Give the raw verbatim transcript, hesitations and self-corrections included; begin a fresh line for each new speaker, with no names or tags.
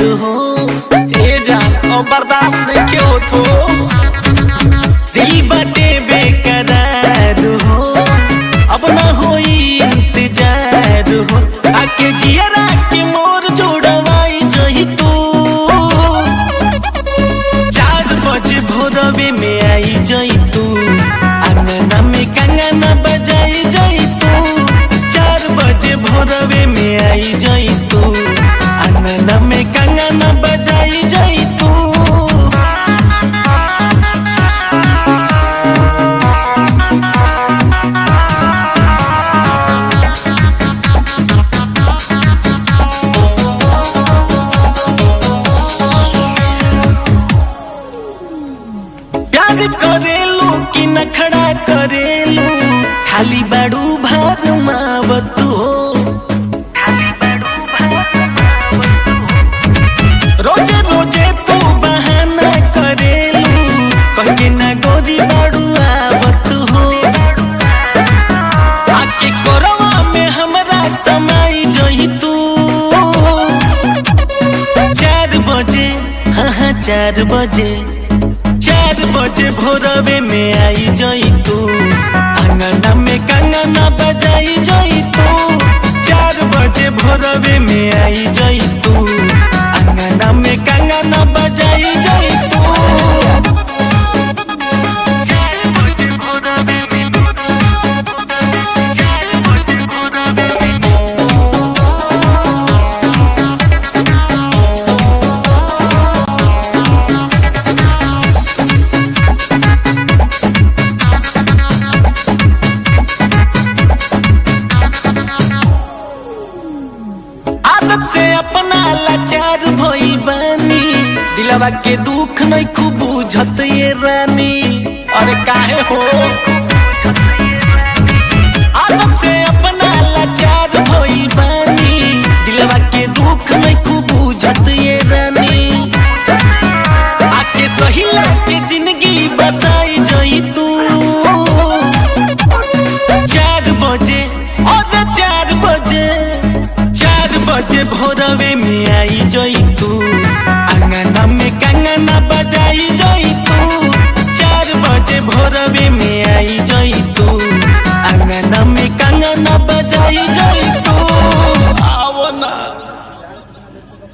हो ए जान और बर्दाश्त नहीं के हो तो दिल बटे बेकरार हो अब ना होई इंतजार हो आके जियरा के मोर जोड़वाई जही तू चार बजे भोरवे में आई जही तू अंगना में कंगना बजाई जही तू चार बजे भोरवे में आई जही तू अंगना में कंगना बजाई जही तू प्यार करेलू कि नखड़ा करेलू खाली बड़ू भर मावत हो रोजे रोजे तू बहाना करेलू कहे ना गोदी बड़ू आवत हो आके कोरवा में हमरा समाई जही तू चार बजे हाँ हाँ चार बजे चार बजे भोरवे में आई जई तू अंगना में कंगना बजाई जई तू चार बजे भोरवे में आई जई तू अंगना में कंगना बजाई जई तू से अपना लाचार भई बानी दिलवा के दुख नहीं खूब बुझत ये रानी अरे काहे हो आदत से अपना लाचार भई बानी दिलवा के दुख नहीं खूब बुझत ये रानी आके सहिला के जिंदगी बसाई जई तू चार बजे और चार बजे बजे भोरवे में आई जई तू अंगना में कंगना बजाई जई तू चार बजे भोरवे में आई जई तू अंगना में कंगना बजाई जई